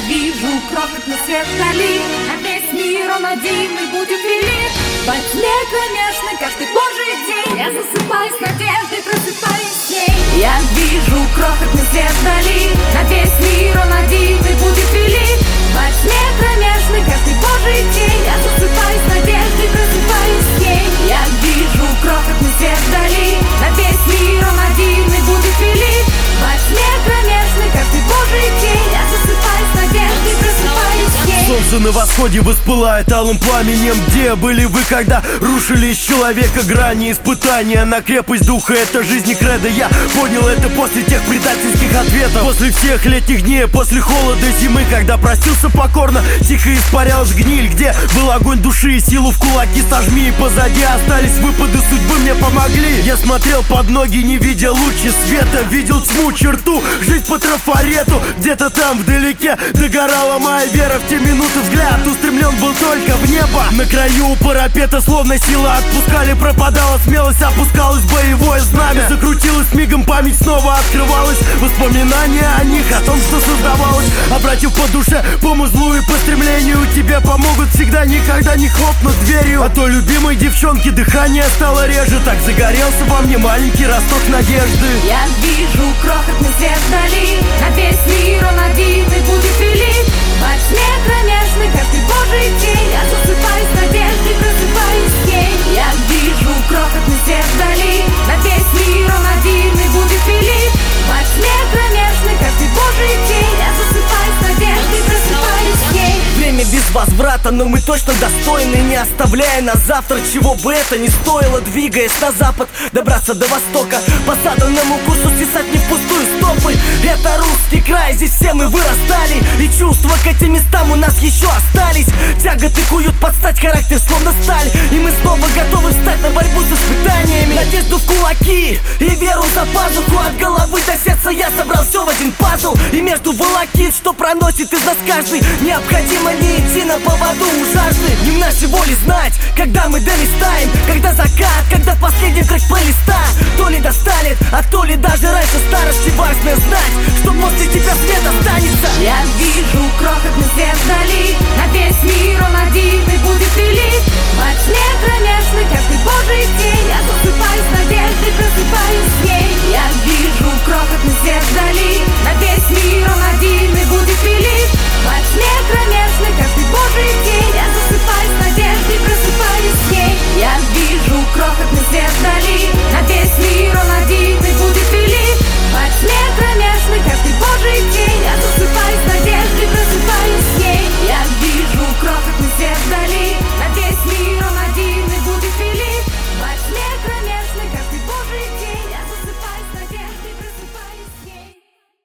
вижу крохотный свет вдали, на весь мир он один и будет велик. Во тьме кромешной каждый божий день я засыпаю с надеждой, просыпаюсь с ней. Я вижу крохотный свет вдали, на весь мир он один и будет велик. Во тьме кромешной каждый божий день я засыпаю с надеждой, просыпаюсь с ней. Я вижу крохотный свет вдали, на весь мир он один и будет велик. Во тьме кромешной каждый божий день я засыпаю с надеждой, просыпаюсь с ней. Солнце на восходе воспылает алым пламенем. Где были вы, когда рушили из человека грани испытания на крепость духа? Это жизнь и кредо. Я понял это после тех предательских ответов, после всех летних дней, после холода зимы, когда простился покорно, тихо испарялась гниль. Где был огонь души и силу в кулаки сожми, и позади остались выпады судьбы, мне помогли. Я смотрел под ноги, не видя лучи света, видел тьму, черту, жизнь по трафарету. Где-то там вдалеке догорала моя вера. В те минуты взгляд устремлен был только в небо. На краю парапета словно сила отпускали, пропадала смелость, опускалось боевое знамя. Закрутилась мигом, память снова открывалась, воспоминания о них, о том, что создавалось. Обратив по душе, по музлу и по стремлению, тебе помогут всегда, никогда не хлопнут дверью. А то любимой девчонки дыхание стало реже, так загорелся во мне маленький росток надежды. Я вижу крохотный свет вдали, на весь мир он один и будет велик. Во тьме кромешной каждый божий день я засыпаю с надеждой, просыпаюсь с ней. Я вижу крохотный свет вдали, на весь мир он один и будет велик. Во тьме кромешной каждый божий день я засыпаю с надеждой, просыпаюсь с ней. Время без возврата, но мы точно достойны, не оставляя на завтра, чего бы это ни стоило. Двигаясь на запад, добраться до востока, по заданному курсу стесать не впустую стопы. Это русский край, здесь все мы вырастали, и чувства к этим местам у нас еще остались. Тяготы куют под стать, характер словно сталь, и мы снова готовы встать на борьбу с испытаниями. Надежду в кулаки и веру за пазуху, от головы до сердца я собрал все в один пазл. И между волокит, что проносит из нас каждый, необходимо не идти на поводу у жажды. Не в нашей воле знать, когда мы долистаем, когда закат, когда последний трек плейлиста. То ли достанет, а то ли даже раньше старости. Важно знать, что после тебя свет останется. Я вижу крохотный свет вдали, на весь мир он один